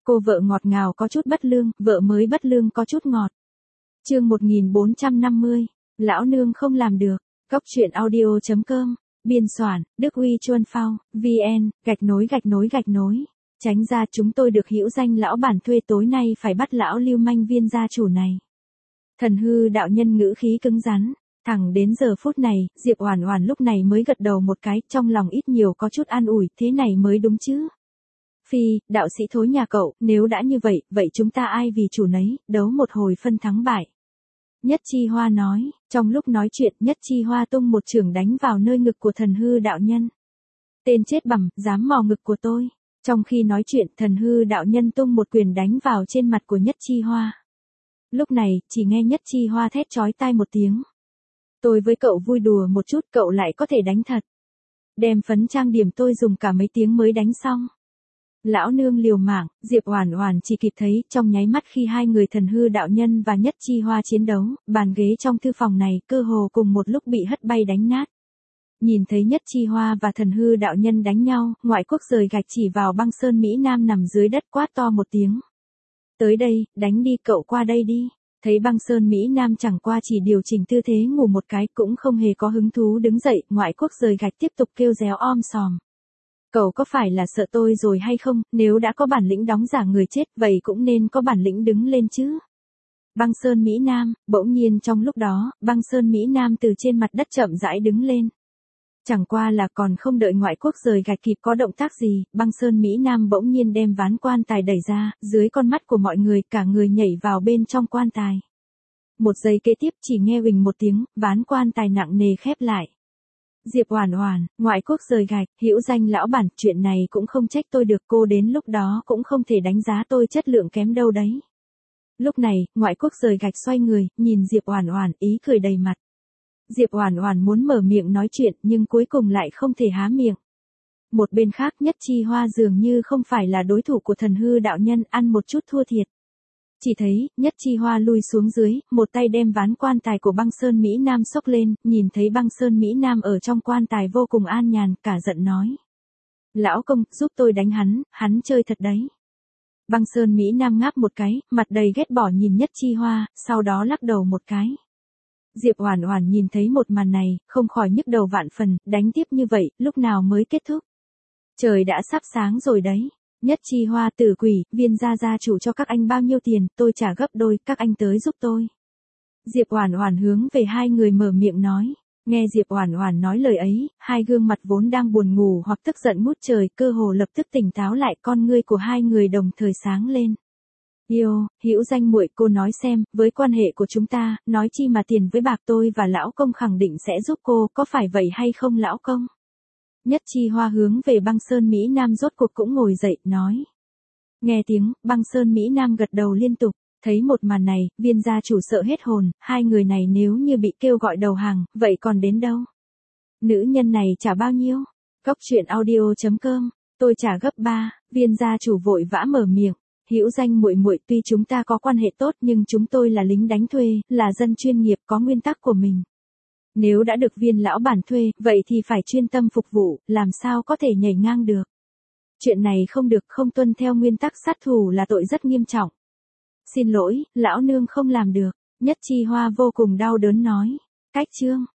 Cô vợ ngọt ngào có chút bất lương, vợ mới bất lương có chút ngọt. Chương 1450. Lão nương không làm được. Góc truyện audio.com. Biên soạn, Đức Huy Chuân Phao, VN, _. Tránh ra chúng tôi được hữu danh lão bản thuê tối nay phải bắt lão lưu manh viên gia chủ này. Thần hư đạo nhân ngữ khí cứng rắn. Thẳng đến giờ phút này, Diệp Oản Oản lúc này mới gật đầu một cái, trong lòng ít nhiều có chút an ủi, thế này mới đúng chứ. Phi, đạo sĩ thối nhà cậu, nếu đã như vậy, vậy chúng ta ai vì chủ nấy, đấu một hồi phân thắng bại. Nhất Chi Hoa nói, trong lúc nói chuyện, Nhất Chi Hoa tung một chưởng đánh vào nơi ngực của thần hư đạo nhân. Tên chết bẩm, dám mò ngực của tôi. Trong khi nói chuyện, thần hư đạo nhân tung một quyền đánh vào trên mặt của Nhất Chi Hoa. Lúc này, chỉ nghe Nhất Chi Hoa thét chói tai một tiếng. Tôi với cậu vui đùa một chút, cậu lại có thể đánh thật. Đem phấn trang điểm tôi dùng cả mấy tiếng mới đánh xong. Lão nương liều mạng, Diệp Oản Oản chỉ kịp thấy trong nháy mắt khi hai người thần hư đạo nhân và Nhất Chi Hoa chiến đấu, bàn ghế trong thư phòng này cơ hồ cùng một lúc bị hất bay đánh nát. Nhìn thấy Nhất Chi Hoa và thần hư đạo nhân đánh nhau, ngoại quốc rời gạch chỉ vào băng sơn Mỹ Nam nằm dưới đất quát to một tiếng. Tới đây, đánh đi, cậu qua đây đi. Thấy băng sơn Mỹ Nam chẳng qua chỉ điều chỉnh tư thế ngủ một cái cũng không hề có hứng thú đứng dậy, ngoại quốc rời gạch tiếp tục kêu réo om sòm. Cậu có phải là sợ tôi rồi hay không, nếu đã có bản lĩnh đóng giả người chết vậy cũng nên có bản lĩnh đứng lên chứ. Băng sơn Mỹ Nam, bỗng nhiên trong lúc đó, băng sơn Mỹ Nam từ trên mặt đất chậm rãi đứng lên. Chẳng qua là còn không đợi ngoại quốc rời gạch kịp có động tác gì, băng sơn Mỹ Nam bỗng nhiên đem ván quan tài đẩy ra, dưới con mắt của mọi người cả người nhảy vào bên trong quan tài. Một giây kế tiếp chỉ nghe huỳnh một tiếng, ván quan tài nặng nề khép lại. Diệp Oản Oản, ngoại quốc rời gạch, hữu danh lão bản, chuyện này cũng không trách tôi được, cô đến lúc đó cũng không thể đánh giá tôi chất lượng kém đâu đấy. Lúc này, ngoại quốc rời gạch xoay người, nhìn Diệp Oản Oản, ý cười đầy mặt. Diệp Oản Oản muốn mở miệng nói chuyện nhưng cuối cùng lại không thể há miệng. Một bên khác Nhất Chi Hoa dường như không phải là đối thủ của thần hư đạo nhân, ăn một chút thua thiệt. Chỉ thấy, Nhất Chi Hoa lui xuống dưới, một tay đem ván quan tài của băng sơn Mỹ Nam xốc lên, nhìn thấy băng sơn Mỹ Nam ở trong quan tài vô cùng an nhàn, cả giận nói. Lão công, giúp tôi đánh hắn chơi thật đấy. Băng sơn Mỹ Nam ngáp một cái, mặt đầy ghét bỏ nhìn Nhất Chi Hoa, sau đó lắc đầu một cái. Diệp Oản Oản nhìn thấy một màn này, không khỏi nhức đầu vạn phần, đánh tiếp như vậy, lúc nào mới kết thúc? Trời đã sắp sáng rồi đấy. Nhất Chi Hoa, tử quỷ, viên gia chủ cho các anh bao nhiêu tiền, tôi trả gấp đôi, các anh tới giúp tôi. Diệp Oản Oản hướng về hai người mở miệng nói. Nghe Diệp Oản Oản nói lời ấy, hai gương mặt vốn đang buồn ngủ hoặc tức giận ngút trời, cơ hồ lập tức tỉnh táo lại, con ngươi của hai người đồng thời sáng lên. Yêu, hữu danh muội, cô nói xem, với quan hệ của chúng ta, nói chi mà tiền với bạc, tôi và lão công khẳng định sẽ giúp cô, có phải vậy hay không lão công? Nhất Chi Hoa hướng về băng sơn Mỹ Nam rốt cuộc cũng ngồi dậy, nói. Nghe tiếng, băng sơn Mỹ Nam gật đầu liên tục, thấy một màn này, viên gia chủ sợ hết hồn, hai người này nếu như bị kêu gọi đầu hàng, vậy còn đến đâu? Nữ nhân này trả bao nhiêu? Góc truyện audio.com, tôi trả gấp 3, viên gia chủ vội vã mở miệng. Hữu danh muội muội, tuy chúng ta có quan hệ tốt nhưng chúng tôi là lính đánh thuê, là dân chuyên nghiệp có nguyên tắc của mình. Nếu đã được viên lão bản thuê, vậy thì phải chuyên tâm phục vụ, làm sao có thể nhảy ngang được. Chuyện này không được, không tuân theo nguyên tắc sát thủ là tội rất nghiêm trọng. Xin lỗi, lão nương không làm được. Nhất Chi Hoa vô cùng đau đớn nói. Cách chương.